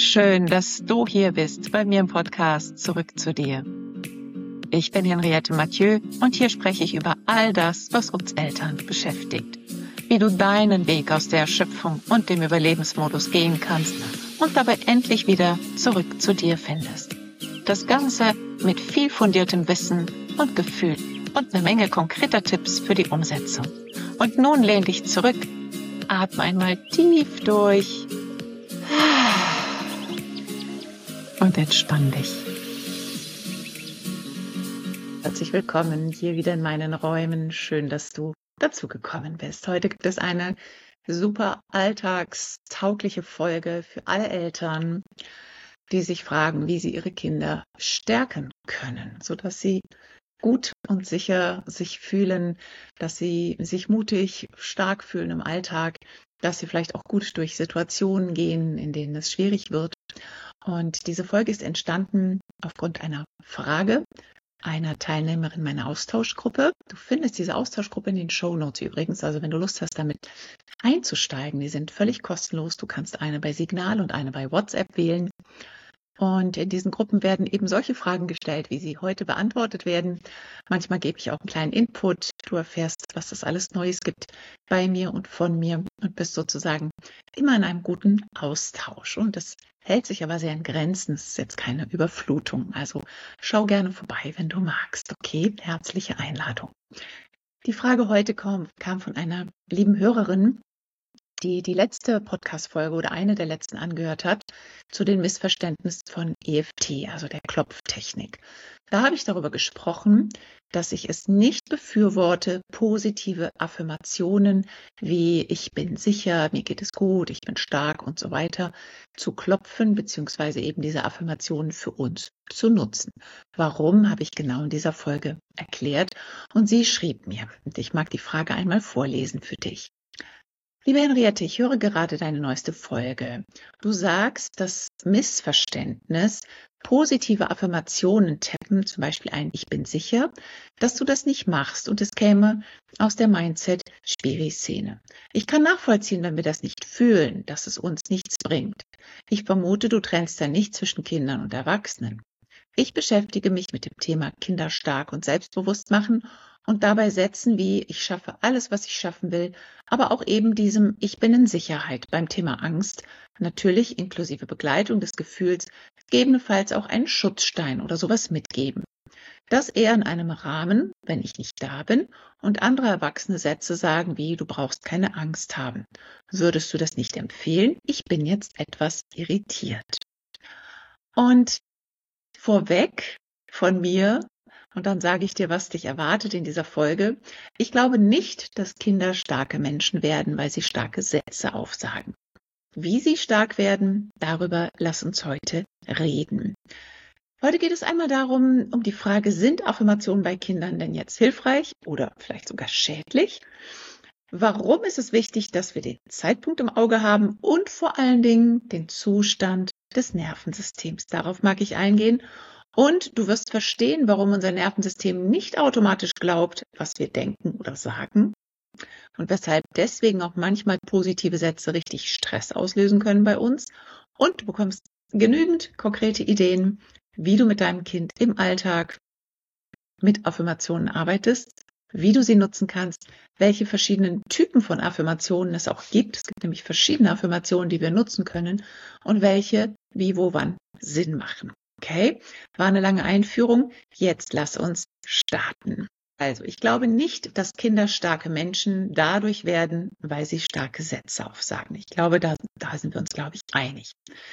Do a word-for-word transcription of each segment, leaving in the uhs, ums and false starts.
Schön, dass du hier bist bei mir im Podcast Zurück zu dir. Ich bin Henriette Mathieu und hier spreche ich über all das, was uns Eltern beschäftigt. Wie du deinen Weg aus der Erschöpfung und dem Überlebensmodus gehen kannst und dabei endlich wieder zurück zu dir findest. Das Ganze mit viel fundiertem Wissen und Gefühl und eine Menge konkreter Tipps für die Umsetzung. Und nun lehn dich zurück, atme einmal tief durch und entspann dich. Herzlich willkommen hier wieder in meinen Räumen. Schön, dass du dazu gekommen bist. Heute gibt es eine super alltagstaugliche Folge für alle Eltern, die sich fragen, wie sie ihre Kinder stärken können, sodass sie gut und sicher sich fühlen, dass sie sich mutig, stark fühlen im Alltag, dass sie vielleicht auch gut durch Situationen gehen, in denen es schwierig wird. Und diese Folge ist entstanden aufgrund einer Frage einer Teilnehmerin meiner Austauschgruppe. Du findest diese Austauschgruppe in den Shownotes übrigens, also wenn du Lust hast, damit einzusteigen. Die sind völlig kostenlos. Du kannst eine bei Signal und eine bei WhatsApp wählen. Und in diesen Gruppen werden eben solche Fragen gestellt, wie sie heute beantwortet werden. Manchmal gebe ich auch einen kleinen Input. Du erfährst, was es alles Neues gibt bei mir und von mir und bist sozusagen immer in einem guten Austausch. Und das hält sich aber sehr in Grenzen. Es ist jetzt keine Überflutung. Also schau gerne vorbei, wenn du magst. Okay, herzliche Einladung. Die Frage heute kam, kam von einer lieben Hörerin, die die letzte Podcast-Folge oder eine der letzten angehört hat, zu den Missverständnissen von E F T, also der Klopftechnik. Da habe ich darüber gesprochen, dass ich es nicht befürworte, positive Affirmationen wie ich bin sicher, mir geht es gut, ich bin stark und so weiter zu klopfen, beziehungsweise eben diese Affirmationen für uns zu nutzen. Warum, habe ich genau in dieser Folge erklärt und sie schrieb mir, und ich mag die Frage einmal vorlesen für dich. Liebe Henriette, ich höre gerade deine neueste Folge. Du sagst, das Missverständnis, positive Affirmationen tappen, zum Beispiel ein Ich bin sicher, dass du das nicht machst und es käme aus der Mindset-Spiri-Szene. Ich kann nachvollziehen, wenn wir das nicht fühlen, dass es uns nichts bringt. Ich vermute, du trennst da nicht zwischen Kindern und Erwachsenen. Ich beschäftige mich mit dem Thema Kinder stark und selbstbewusst machen und dabei Sätzen wie ich schaffe alles, was ich schaffen will, aber auch eben diesem ich bin in Sicherheit beim Thema Angst, natürlich inklusive Begleitung des Gefühls, gegebenenfalls auch einen Schutzstein oder sowas mitgeben. Das eher in einem Rahmen, wenn ich nicht da bin und andere erwachsene Sätze sagen wie du brauchst keine Angst haben. Würdest du das nicht empfehlen? Ich bin jetzt etwas irritiert. Und vorweg von mir, und dann sage ich dir, was dich erwartet in dieser Folge. Ich glaube nicht, dass Kinder starke Menschen werden, weil sie starke Sätze aufsagen. Wie sie stark werden, darüber lass uns heute reden. Heute geht es einmal darum, um die Frage, sind Affirmationen bei Kindern denn jetzt hilfreich oder vielleicht sogar schädlich? Warum ist es wichtig, dass wir den Zeitpunkt im Auge haben und vor allen Dingen den Zustand des Nervensystems? Darauf mag ich eingehen. Und du wirst verstehen, warum unser Nervensystem nicht automatisch glaubt, was wir denken oder sagen. Und weshalb deswegen auch manchmal positive Sätze richtig Stress auslösen können bei uns. Und du bekommst genügend konkrete Ideen, wie du mit deinem Kind im Alltag mit Affirmationen arbeitest, wie du sie nutzen kannst, welche verschiedenen Typen von Affirmationen es auch gibt. Es gibt nämlich verschiedene Affirmationen, die wir nutzen können und welche, wie, wo, wann Sinn machen. Okay, war eine lange Einführung. Jetzt lass uns starten. Also, ich glaube nicht, dass Kinder starke Menschen dadurch werden, weil sie starke Sätze aufsagen. Ich glaube, da, da sind wir uns, glaube ich, einig.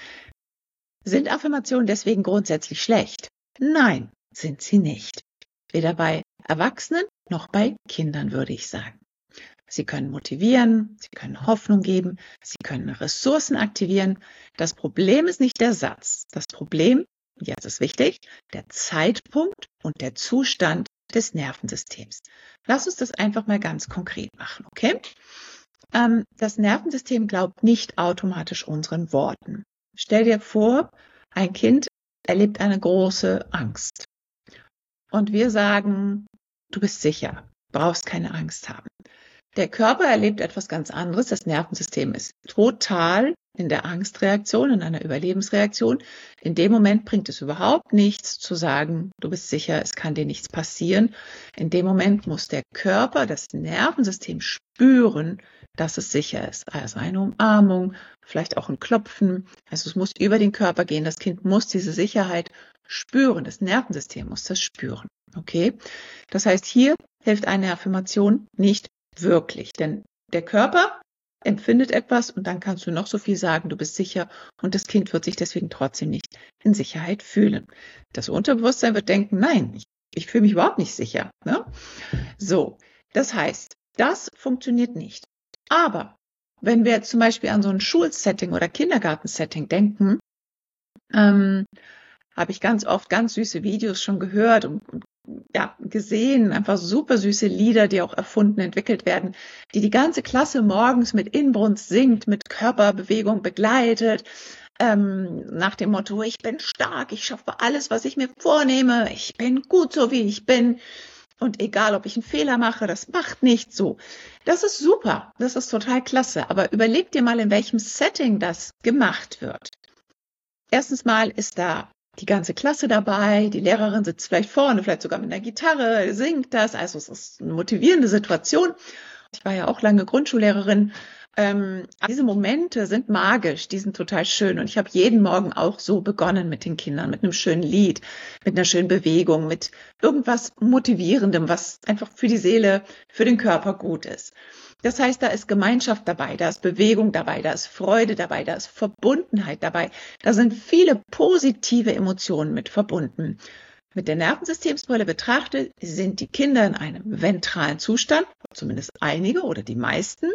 Sind Affirmationen deswegen grundsätzlich schlecht? Nein, sind sie nicht. Weder bei Erwachsenen noch bei Kindern, würde ich sagen. Sie können motivieren, sie können Hoffnung geben, sie können Ressourcen aktivieren. Das Problem ist nicht der Satz. Das Problem, jetzt ist wichtig, der Zeitpunkt und der Zustand des Nervensystems. Lass uns das einfach mal ganz konkret machen, okay? Ähm, das Nervensystem glaubt nicht automatisch unseren Worten. Stell dir vor, ein Kind erlebt eine große Angst. Und wir sagen, du bist sicher, brauchst keine Angst haben. Der Körper erlebt etwas ganz anderes. Das Nervensystem ist total in der Angstreaktion, in einer Überlebensreaktion. In dem Moment bringt es überhaupt nichts zu sagen, du bist sicher, es kann dir nichts passieren. In dem Moment muss der Körper, das Nervensystem spüren, dass es sicher ist. Also eine Umarmung, vielleicht auch ein Klopfen. Also es muss über den Körper gehen. Das Kind muss diese Sicherheit spüren. Das Nervensystem muss das spüren. Okay? Das heißt, hier hilft eine Affirmation nicht wirklich, denn der Körper empfindet etwas und dann kannst du noch so viel sagen, du bist sicher und das Kind wird sich deswegen trotzdem nicht in Sicherheit fühlen. Das Unterbewusstsein wird denken, nein, ich, ich fühle mich überhaupt nicht sicher. Ne? So, das heißt, das funktioniert nicht. Aber wenn wir zum Beispiel an so ein Schulsetting oder Kindergartensetting denken, ähm, habe ich ganz oft ganz süße Videos schon gehört und, und ja, gesehen, einfach super süße Lieder, die auch erfunden, entwickelt werden, die die ganze Klasse morgens mit Inbrunst singt, mit Körperbewegung begleitet, ähm, nach dem Motto, ich bin stark, ich schaffe alles, was ich mir vornehme, ich bin gut so, wie ich bin und egal, ob ich einen Fehler mache, das macht nichts so. Das ist super, das ist total klasse, aber überleg dir mal, in welchem Setting das gemacht wird. Erstens mal ist da die ganze Klasse dabei, die Lehrerin sitzt vielleicht vorne, vielleicht sogar mit einer Gitarre, singt das, also es ist eine motivierende Situation. Ich war ja auch lange Grundschullehrerin. Ähm, diese Momente sind magisch, die sind total schön und ich habe jeden Morgen auch so begonnen mit den Kindern, mit einem schönen Lied, mit einer schönen Bewegung, mit irgendwas Motivierendem, was einfach für die Seele, für den Körper gut ist. Das heißt, da ist Gemeinschaft dabei, da ist Bewegung dabei, da ist Freude dabei, da ist Verbundenheit dabei. Da sind viele positive Emotionen mit verbunden. Mit der Nervensystemsbrille betrachtet sind die Kinder in einem ventralen Zustand, zumindest einige oder die meisten.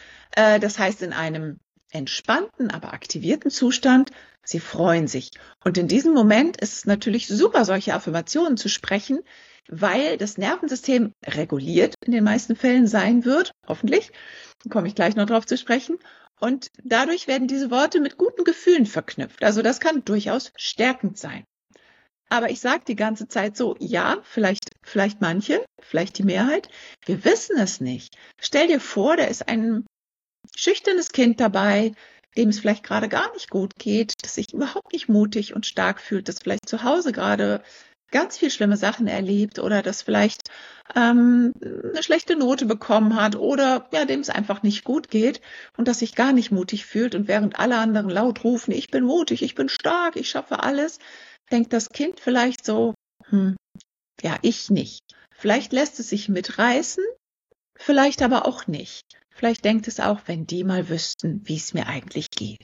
Das heißt, in einem entspannten, aber aktivierten Zustand. Sie freuen sich. Und in diesem Moment ist es natürlich super, solche Affirmationen zu sprechen, weil das Nervensystem reguliert in den meisten Fällen sein wird, hoffentlich. Da komme ich gleich noch drauf zu sprechen. Und dadurch werden diese Worte mit guten Gefühlen verknüpft. Also das kann durchaus stärkend sein. Aber ich sage die ganze Zeit so, ja, vielleicht, vielleicht manche, vielleicht die Mehrheit. Wir wissen es nicht. Stell dir vor, da ist ein schüchternes Kind dabei, dem es vielleicht gerade gar nicht gut geht, das sich überhaupt nicht mutig und stark fühlt, das vielleicht zu Hause gerade ganz viel schlimme Sachen erlebt oder das vielleicht ähm, eine schlechte Note bekommen hat oder ja, dem es einfach nicht gut geht und das sich gar nicht mutig fühlt und während alle anderen laut rufen, ich bin mutig, ich bin stark, ich schaffe alles, denkt das Kind vielleicht so, hm, ja, ich nicht. Vielleicht lässt es sich mitreißen, vielleicht aber auch nicht. Vielleicht denkt es auch, wenn die mal wüssten, wie es mir eigentlich geht.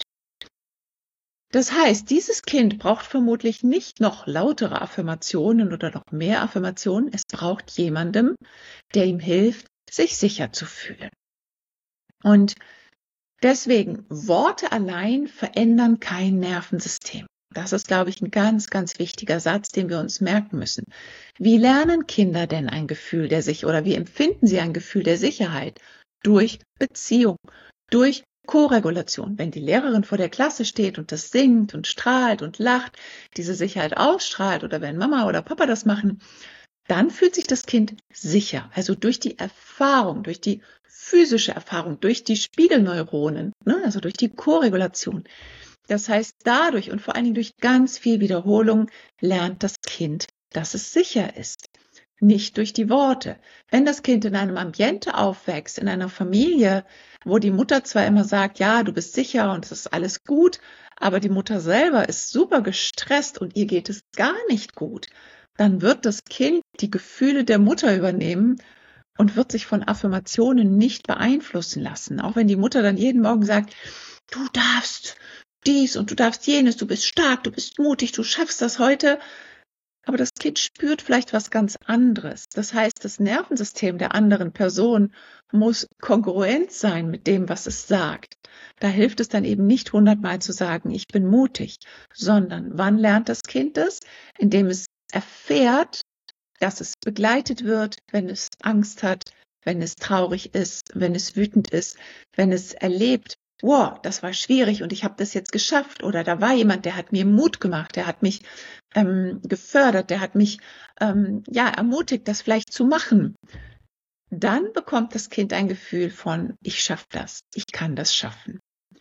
Das heißt, dieses Kind braucht vermutlich nicht noch lautere Affirmationen oder noch mehr Affirmationen. Es braucht jemandem, der ihm hilft, sich sicher zu fühlen. Und deswegen, Worte allein verändern kein Nervensystem. Das ist, glaube ich, ein ganz, ganz wichtiger Satz, den wir uns merken müssen. Wie lernen Kinder denn ein Gefühl der Sicherheit oder wie empfinden sie ein Gefühl der Sicherheit? Durch Beziehung, durch Koregulation. Wenn die Lehrerin vor der Klasse steht und das singt und strahlt und lacht, diese Sicherheit ausstrahlt oder wenn Mama oder Papa das machen, dann fühlt sich das Kind sicher. Also durch die Erfahrung, durch die physische Erfahrung, durch die Spiegelneuronen, ne, also durch die Koregulation. Das heißt, dadurch und vor allen Dingen durch ganz viel Wiederholung lernt das Kind, dass es sicher ist. Nicht durch die Worte. Wenn das Kind in einem Ambiente aufwächst, in einer Familie, wo die Mutter zwar immer sagt, ja, du bist sicher und es ist alles gut, aber die Mutter selber ist super gestresst und ihr geht es gar nicht gut, dann wird das Kind die Gefühle der Mutter übernehmen und wird sich von Affirmationen nicht beeinflussen lassen. Auch wenn die Mutter dann jeden Morgen sagt, du darfst dies und du darfst jenes, du bist stark, du bist mutig, du schaffst das heute. Aber das Kind spürt vielleicht was ganz anderes. Das heißt, das Nervensystem der anderen Person muss kongruent sein mit dem, was es sagt. Da hilft es dann eben nicht hundertmal zu sagen, ich bin mutig, sondern wann lernt das Kind das? Indem es erfährt, dass es begleitet wird, wenn es Angst hat, wenn es traurig ist, wenn es wütend ist, wenn es erlebt, wow, das war schwierig und ich habe das jetzt geschafft oder da war jemand, der hat mir Mut gemacht, der hat mich ähm, gefördert, der hat mich ähm, ja ermutigt, das vielleicht zu machen. Dann bekommt das Kind ein Gefühl von, ich schaffe das, ich kann das schaffen.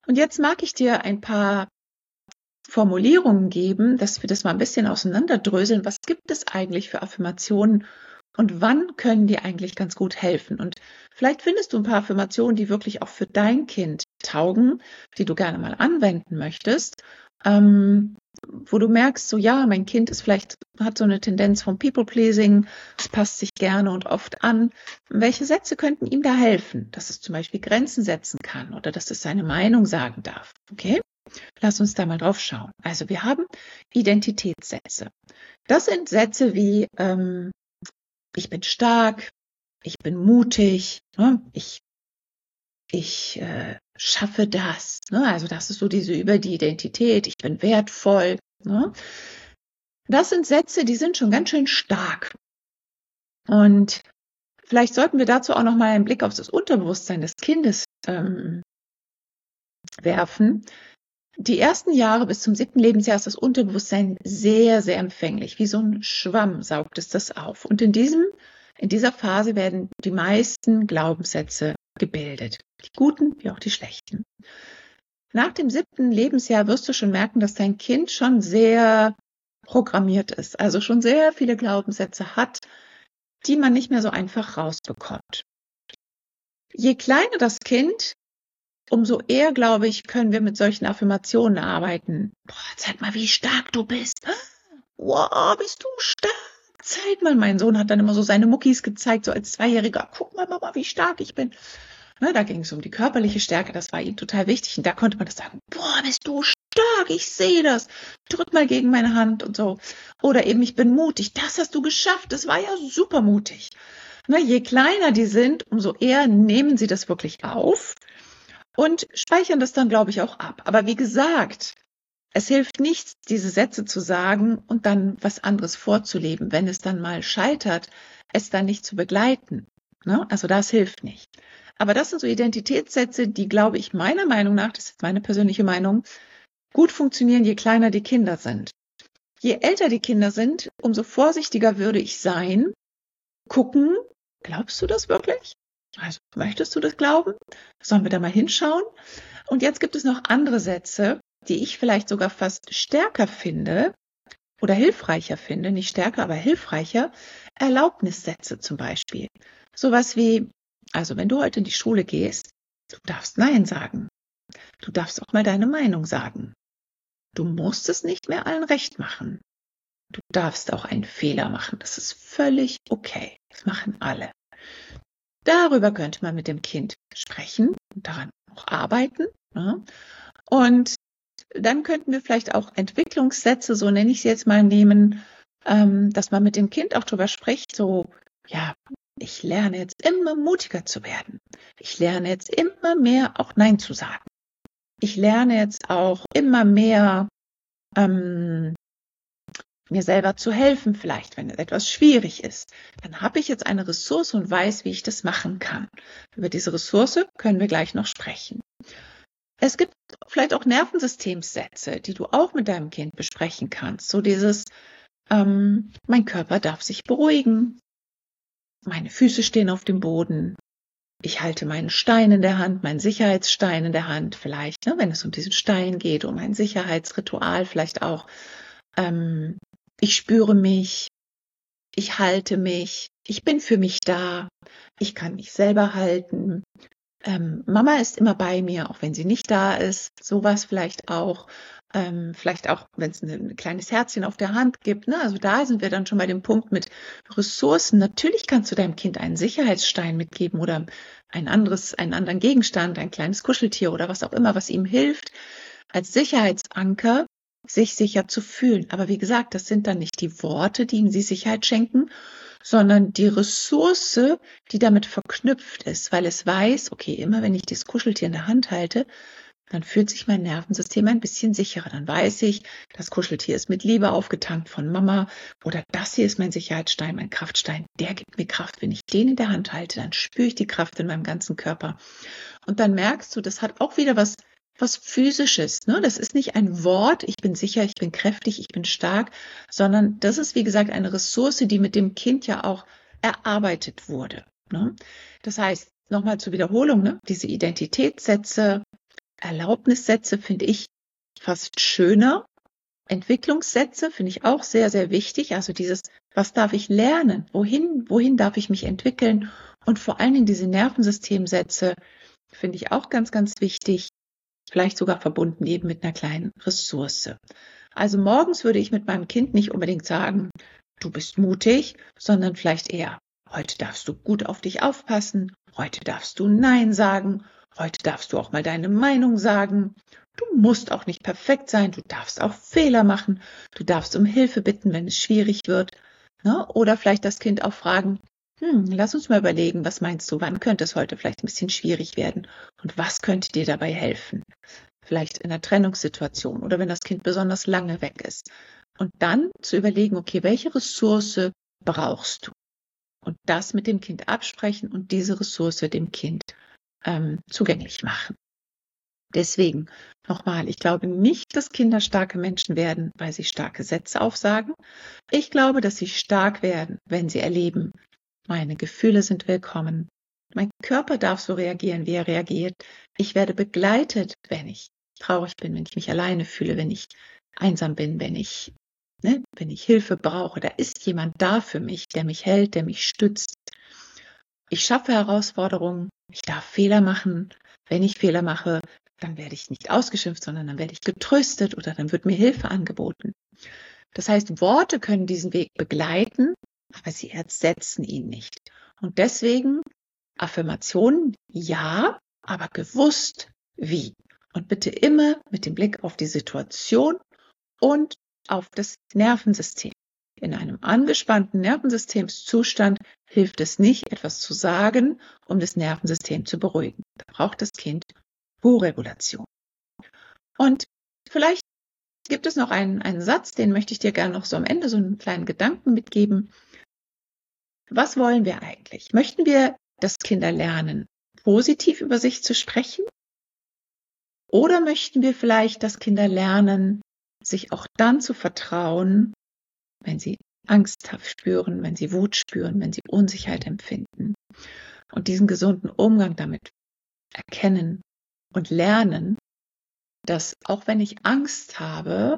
Und jetzt mag ich dir ein paar Formulierungen geben, dass wir das mal ein bisschen auseinanderdröseln. Was gibt es eigentlich für Affirmationen und wann können die eigentlich ganz gut helfen? Und vielleicht findest du ein paar Affirmationen, die wirklich auch für dein Kind taugen, die du gerne mal anwenden möchtest, ähm, wo du merkst, so ja, mein Kind ist vielleicht, hat so eine Tendenz vom People-Pleasing, es passt sich gerne und oft an. Welche Sätze könnten ihm da helfen? Dass es zum Beispiel Grenzen setzen kann oder dass es seine Meinung sagen darf. Okay? Lass uns da mal drauf schauen. Also wir haben Identitätssätze. Das sind Sätze wie ähm, ich bin stark, ich bin mutig, ne? ich, ich äh, schaffe das. Ne? Also das ist so diese über die Identität, ich bin wertvoll. Ne? Das sind Sätze, die sind schon ganz schön stark. Und vielleicht sollten wir dazu auch noch mal einen Blick auf das Unterbewusstsein des Kindes ähm, werfen. Die ersten Jahre bis zum siebten Lebensjahr ist das Unterbewusstsein sehr, sehr empfänglich. Wie so ein Schwamm saugt es das auf. Und in diesem, in dieser Phase werden die meisten Glaubenssätze gebildet. Die guten wie auch die schlechten. Nach dem siebten Lebensjahr wirst du schon merken, dass dein Kind schon sehr programmiert ist. Also schon sehr viele Glaubenssätze hat, die man nicht mehr so einfach rausbekommt. Je kleiner das Kind, umso eher, glaube ich, können wir mit solchen Affirmationen arbeiten. Boah, zeig mal, wie stark du bist. Wow, bist du stark. Zeig mal, mein Sohn hat dann immer so seine Muckis gezeigt, so als Zweijähriger. Guck mal, Mama, wie stark ich bin. Ne, da ging es um die körperliche Stärke, das war ihm total wichtig. Und da konnte man das sagen, boah, bist du stark, ich sehe das. Drück mal gegen meine Hand und so. Oder eben, ich bin mutig, das hast du geschafft, das war ja super mutig. Ne, je kleiner die sind, umso eher nehmen sie das wirklich auf und speichern das dann, glaube ich, auch ab. Aber wie gesagt, es hilft nichts, diese Sätze zu sagen und dann was anderes vorzuleben, wenn es dann mal scheitert, es dann nicht zu begleiten. Ne? Also das hilft nicht. Aber das sind so Identitätssätze, die, glaube ich, meiner Meinung nach, das ist meine persönliche Meinung, gut funktionieren, je kleiner die Kinder sind. Je älter die Kinder sind, umso vorsichtiger würde ich sein, gucken, glaubst du das wirklich? Also möchtest du das glauben? Sollen wir da mal hinschauen? Und jetzt gibt es noch andere Sätze, die ich vielleicht sogar fast stärker finde oder hilfreicher finde, nicht stärker, aber hilfreicher. Erlaubnissätze zum Beispiel. Sowas wie, also wenn du heute in die Schule gehst, du darfst Nein sagen. Du darfst auch mal deine Meinung sagen. Du musst es nicht mehr allen recht machen. Du darfst auch einen Fehler machen. Das ist völlig okay. Das machen alle. Darüber könnte man mit dem Kind sprechen und daran auch arbeiten. Ne? Und dann könnten wir vielleicht auch Entwicklungssätze, so nenne ich sie jetzt mal, nehmen, ähm, dass man mit dem Kind auch darüber spricht, so, ja, ich lerne jetzt immer mutiger zu werden. Ich lerne jetzt immer mehr auch Nein zu sagen. Ich lerne jetzt auch immer mehr ähm, mir selber zu helfen, vielleicht, wenn etwas schwierig ist. Dann habe ich jetzt eine Ressource und weiß, wie ich das machen kann. Über diese Ressource können wir gleich noch sprechen. Es gibt vielleicht auch Nervensystemssätze, die du auch mit deinem Kind besprechen kannst. So dieses, ähm, mein Körper darf sich beruhigen, meine Füße stehen auf dem Boden, ich halte meinen Stein in der Hand, meinen Sicherheitsstein in der Hand vielleicht, ne, wenn es um diesen Stein geht, um ein Sicherheitsritual vielleicht auch. Ähm, ich spüre mich, ich halte mich, ich bin für mich da, ich kann mich selber halten. Ähm, Mama ist immer bei mir, auch wenn sie nicht da ist. Sowas vielleicht auch. Ähm, vielleicht auch, wenn es ein, ein kleines Herzchen auf der Hand gibt. Ne? Also da sind wir dann schon bei dem Punkt mit Ressourcen. Natürlich kannst du deinem Kind einen Sicherheitsstein mitgeben oder ein anderes, einen anderen Gegenstand, ein kleines Kuscheltier oder was auch immer, was ihm hilft, als Sicherheitsanker, sich sicher zu fühlen. Aber wie gesagt, das sind dann nicht die Worte, die ihm die Sicherheit schenken, sondern die Ressource, die damit verknüpft ist, weil es weiß, okay, immer wenn ich das Kuscheltier in der Hand halte, dann fühlt sich mein Nervensystem ein bisschen sicherer. Dann weiß ich, das Kuscheltier ist mit Liebe aufgetankt von Mama oder das hier ist mein Sicherheitsstein, mein Kraftstein. Der gibt mir Kraft. Wenn ich den in der Hand halte, dann spüre ich die Kraft in meinem ganzen Körper. Und dann merkst du, das hat auch wieder was was Physisches, ne? Das ist nicht ein Wort, ich bin sicher, ich bin kräftig, ich bin stark, sondern das ist, wie gesagt, eine Ressource, die mit dem Kind ja auch erarbeitet wurde. Ne? Das heißt, nochmal zur Wiederholung, ne? Diese Identitätssätze, Erlaubnissätze finde ich fast schöner. Entwicklungssätze finde ich auch sehr, sehr wichtig. Also dieses, was darf ich lernen? Wohin, wohin darf ich mich entwickeln? Und vor allen Dingen diese Nervensystemsätze finde ich auch ganz, ganz wichtig. Vielleicht sogar verbunden eben mit einer kleinen Ressource. Also morgens würde ich mit meinem Kind nicht unbedingt sagen, du bist mutig, sondern vielleicht eher, heute darfst du gut auf dich aufpassen, heute darfst du Nein sagen, heute darfst du auch mal deine Meinung sagen. Du musst auch nicht perfekt sein, du darfst auch Fehler machen, du darfst um Hilfe bitten, wenn es schwierig wird. Ne? Oder vielleicht das Kind auch fragen, hm, lass uns mal überlegen, was meinst du, wann könnte es heute vielleicht ein bisschen schwierig werden und was könnte dir dabei helfen? Vielleicht in einer Trennungssituation oder wenn das Kind besonders lange weg ist. Und dann zu überlegen, okay, welche Ressource brauchst du? Und das mit dem Kind absprechen und diese Ressource dem Kind ähm, zugänglich machen. Deswegen nochmal, ich glaube nicht, dass Kinder starke Menschen werden, weil sie starke Sätze aufsagen. Ich glaube, dass sie stark werden, wenn sie erleben, meine Gefühle sind willkommen. Mein Körper darf so reagieren, wie er reagiert. Ich werde begleitet, wenn ich traurig bin, wenn ich mich alleine fühle, wenn ich einsam bin, wenn ich, ne, wenn ich Hilfe brauche. Da ist jemand da für mich, der mich hält, der mich stützt. Ich schaffe Herausforderungen. Ich darf Fehler machen. Wenn ich Fehler mache, dann werde ich nicht ausgeschimpft, sondern dann werde ich getröstet oder dann wird mir Hilfe angeboten. Das heißt, Worte können diesen Weg begleiten, aber sie ersetzen ihn nicht. Und deswegen Affirmationen, ja, aber gewusst wie. Und bitte immer mit dem Blick auf die Situation und auf das Nervensystem. In einem angespannten Nervensystemszustand hilft es nicht, etwas zu sagen, um das Nervensystem zu beruhigen. Da braucht das Kind Co-Regulation. Und vielleicht gibt es noch einen, einen Satz, den möchte ich dir gerne noch so am Ende so einen kleinen Gedanken mitgeben. Was wollen wir eigentlich? Möchten wir, dass Kinder lernen, positiv über sich zu sprechen? Oder möchten wir vielleicht, dass Kinder lernen, sich auch dann zu vertrauen, wenn sie Angst spüren, wenn sie Wut spüren, wenn sie Unsicherheit empfinden und diesen gesunden Umgang damit erkennen und lernen, dass auch wenn ich Angst habe,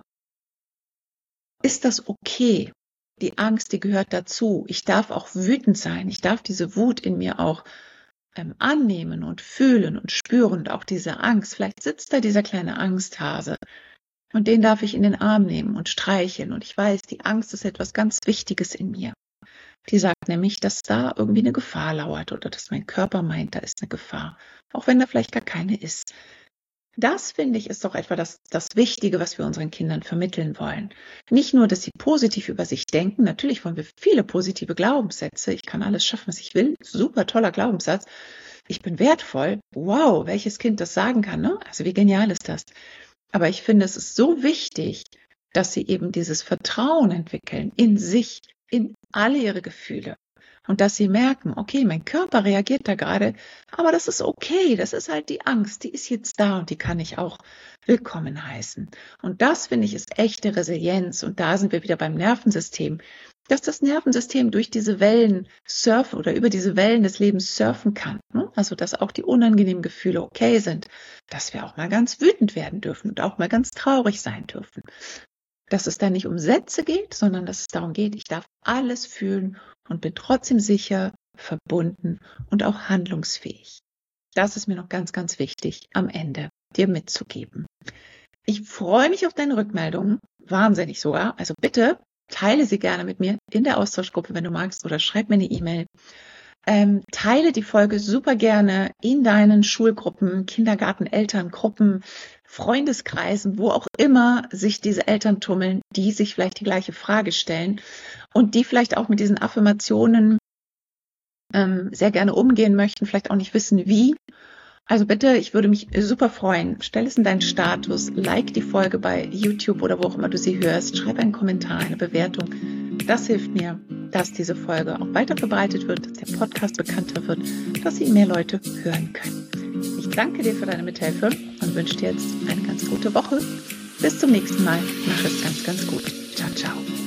ist das okay. Die Angst, die gehört dazu. Ich darf auch wütend sein. Ich darf diese Wut in mir auch ähm, annehmen und fühlen und spüren und auch diese Angst. Vielleicht sitzt da dieser kleine Angsthase und den darf ich in den Arm nehmen und streicheln. Und ich weiß, die Angst ist etwas ganz Wichtiges in mir. Die sagt nämlich, dass da irgendwie eine Gefahr lauert oder dass mein Körper meint, da ist eine Gefahr, auch wenn da vielleicht gar keine ist. Das, finde ich, ist doch etwa das, das Wichtige, was wir unseren Kindern vermitteln wollen. Nicht nur, dass sie positiv über sich denken, natürlich wollen wir viele positive Glaubenssätze, ich kann alles schaffen, was ich will, super toller Glaubenssatz, ich bin wertvoll, wow, welches Kind das sagen kann, ne? Also wie genial ist das? Aber ich finde, es ist so wichtig, dass sie eben dieses Vertrauen entwickeln in sich, in alle ihre Gefühle. Und dass sie merken, okay, mein Körper reagiert da gerade, aber das ist okay, das ist halt die Angst, die ist jetzt da und die kann ich auch willkommen heißen. Und das, finde ich, ist echte Resilienz. Und da sind wir wieder beim Nervensystem, dass das Nervensystem durch diese Wellen surfen oder über diese Wellen des Lebens surfen kann. Ne? Also, dass auch die unangenehmen Gefühle okay sind, dass wir auch mal ganz wütend werden dürfen und auch mal ganz traurig sein dürfen. Dass es da nicht um Sätze geht, sondern dass es darum geht, ich darf alles fühlen und bin trotzdem sicher, verbunden und auch handlungsfähig. Das ist mir noch ganz, ganz wichtig am Ende dir mitzugeben. Ich freue mich auf deine Rückmeldungen, wahnsinnig sogar. Also bitte teile sie gerne mit mir in der Austauschgruppe, wenn du magst, oder schreib mir eine E-Mail. Ähm, teile die Folge super gerne in deinen Schulgruppen, Kindergarten, Elterngruppen, Freundeskreisen, wo auch immer sich diese Eltern tummeln, die sich vielleicht die gleiche Frage stellen und die vielleicht auch mit diesen Affirmationen ähm, sehr gerne umgehen möchten, vielleicht auch nicht wissen, wie. Also bitte, ich würde mich super freuen. Stell es in deinen Status, like die Folge bei YouTube oder wo auch immer du sie hörst, schreib einen Kommentar, eine Bewertung. Das hilft mir, dass diese Folge auch weiter verbreitet wird, dass der Podcast bekannter wird, dass ihn mehr Leute hören können. Ich danke dir für deine Mithilfe und wünsche dir jetzt eine ganz gute Woche. Bis zum nächsten Mal. Mach es ganz, ganz gut. Ciao, ciao.